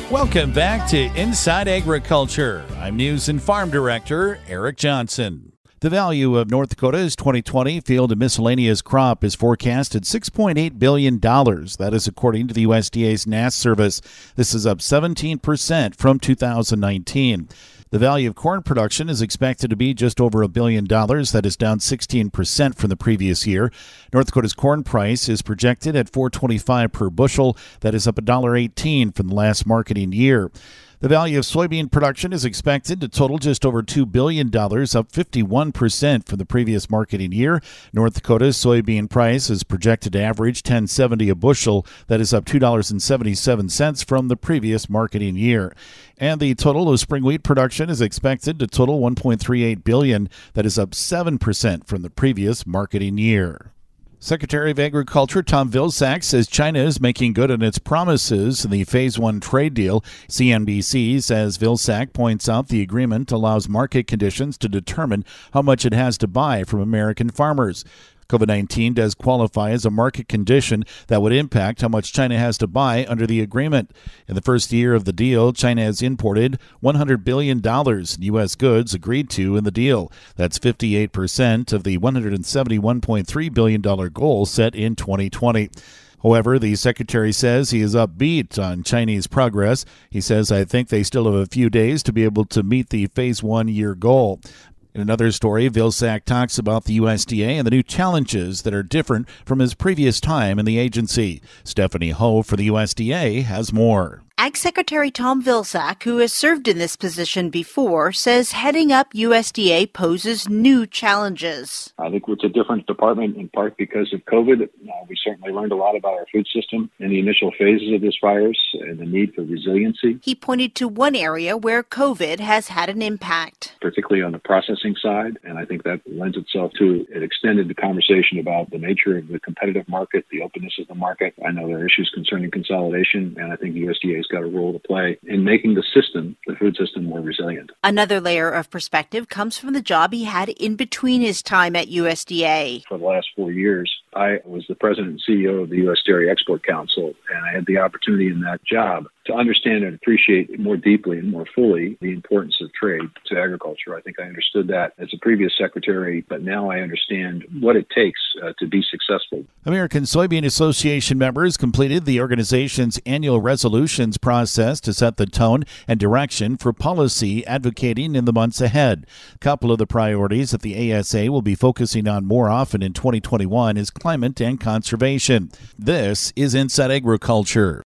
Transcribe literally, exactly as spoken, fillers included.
Welcome back to Inside Agriculture. I'm News and Farm Director Eric Johnson. The value of North Dakota's twenty twenty field and miscellaneous crop is forecast at six point eight billion dollars. That is according to the U S D A's N A S service. This is up seventeen percent from two thousand nineteen. The value of corn production is expected to be just over a billion dollars. That is down sixteen percent from the previous year. North Dakota's corn price is projected at four dollars and twenty-five cents per bushel. That is up one dollar and eighteen cents from the last marketing year. The value of soybean production is expected to total just over two billion dollars, up fifty-one percent from the previous marketing year. North Dakota's soybean price is projected to average ten dollars and seventy cents a bushel. That is up two dollars and seventy-seven cents from the previous marketing year. And the total of spring wheat production is expected to total one point three eight billion dollars. That is up seven percent from the previous marketing year. Secretary of Agriculture Tom Vilsack says China is making good on its promises in the Phase one trade deal. C N B C says Vilsack points out the agreement allows market conditions to determine how much it has to buy from American farmers. COVID nineteen does qualify as a market condition that would impact how much China has to buy under the agreement. In the first year of the deal, China has imported one hundred billion dollars in U S goods agreed to in the deal. That's fifty-eight percent of the one hundred seventy-one point three billion dollars goal set in twenty twenty. However, the secretary says he is upbeat on Chinese progress. He says, I think they still have a few days to be able to meet the phase one year goal. In another story, Vilsack talks about the U S D A and the new challenges that are different from his previous time in the agency. Stephanie Ho for the U S D A has more. Ag Secretary Tom Vilsack, who has served in this position before, says heading up U S D A poses new challenges. I think it's a different department in part because of COVID. Uh, we certainly learned a lot about our food system in the initial phases of this virus and the need for resiliency. He pointed to one area where COVID has had an impact, particularly on the processing side, and I think that lends itself to an extended conversation about the nature of the competitive market, the openness of the market. I know there are issues concerning consolidation, and I think the U S D A has got a role to play in making the system, the food system, more resilient. Another layer of perspective comes from the job he had in between his time at U S D A. For the last four years, I was the president and C E O of the U S Dairy Export Council, and I had the opportunity in that job to understand and appreciate more deeply and more fully the importance of trade to agriculture. I think I understood that as a previous secretary, but now I understand what it takes uh, to be successful. American Soybean Association members completed the organization's annual resolutions process to set the tone and direction for policy advocating in the months ahead. A couple of the priorities that the A S A will be focusing on more often in twenty twenty-one is climate and conservation. This is Inside Agriculture.